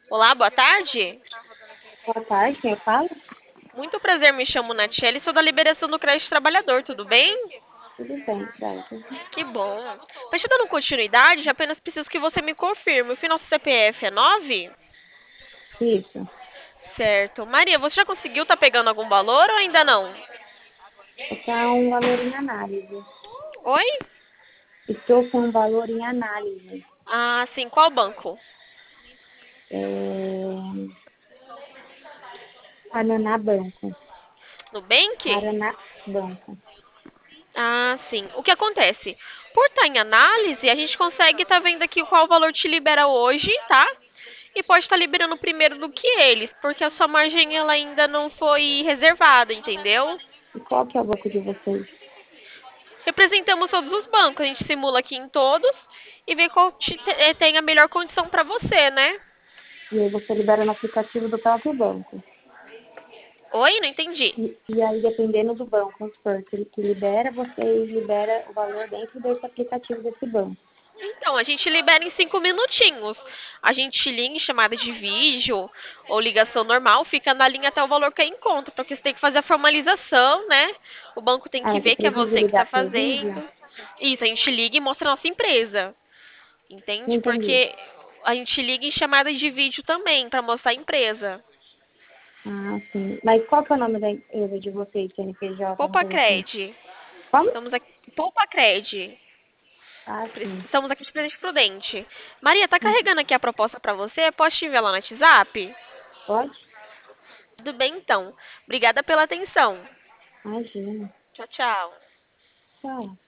Olá, boa tarde. Boa tarde, quem fala? Muito prazer, me chamo Natiele, sou da Liberação do Crédito Trabalhador, tudo bem? Tudo bem, certo? Que bom. Mas te dando continuidade, apenas preciso que você me confirme. O final do CPF é 9? Isso. Certo. Maria, você já conseguiu tá pegando algum valor ou ainda não? Está um valor em análise. Oi? Estou com um valor em análise. Ah, sim. Qual banco? É... Paraná Banco. Nubank? Paraná Banco. Ah, sim. O que acontece? Por estar em análise, a gente consegue estar vendo aqui qual valor te libera hoje, tá? E pode estar liberando primeiro do que eles, porque a sua margem ela ainda não foi reservada, entendeu? E qual que é o banco de vocês? Representamos todos os bancos, a gente simula aqui em todos e vê qual tem a melhor condição para você, né? E aí você libera no aplicativo do próprio banco. Oi, não entendi. E aí, dependendo do banco, vamos supor, que ele que libera, você libera o valor dentro desse aplicativo desse banco. Então, a gente libera em 5 minutinhos. A gente liga em chamada de vídeo ou ligação normal, fica na linha até o valor cair em conta, porque você tem que fazer a formalização, né? O banco tem que Ah, você ver que é precisa você que está ligar por vídeo? fazendo. Isso, a gente liga e mostra a nossa empresa, Não entende? entendi. Porque a gente liga em chamada de vídeo também para mostrar a empresa. Ah, sim. Mas qual que é o nome da empresa de vocês, CNPJ, alguma Poupa coisa assim? Cred. Como? Estamos aqui. Poupa Cred. Ah, sim. Estamos aqui de Presidente Prudente. Maria, tá carregando aqui a proposta para você? Posso te enviar lá no WhatsApp? Pode? Tudo bem, então. Obrigada pela atenção. Imagina. Tchau, tchau. Tchau.